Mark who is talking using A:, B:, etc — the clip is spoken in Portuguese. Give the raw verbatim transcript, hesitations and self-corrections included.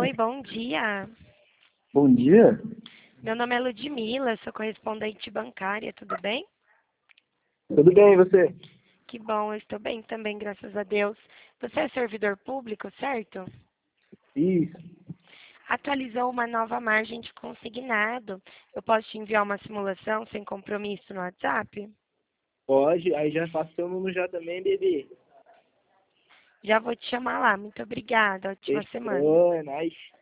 A: Oi, bom dia.
B: Bom dia.
A: Meu nome é Ludmila, sou correspondente bancária, tudo bem?
B: Tudo bem, e você?
A: Que bom, eu estou bem também, graças a Deus. Você é servidor público, certo?
B: Isso.
A: Atualizou uma nova margem de consignado. Eu posso te enviar uma simulação sem compromisso no WhatsApp?
B: Pode, aí já passamos já também, bebê.
A: Já vou te chamar lá. Muito obrigada. Ótima semana.
B: Fechou, é nóis.